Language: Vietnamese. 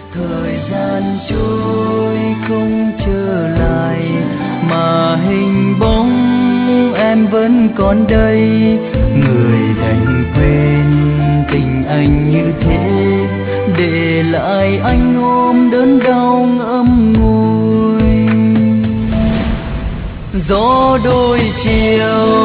Thời gian trôi không trở lại, mà hình bóng em vẫn còn đây. Người đành quên tình anh như thế, để lại anh ôm đớn đau ngậm ngùi. Gió đôi chiều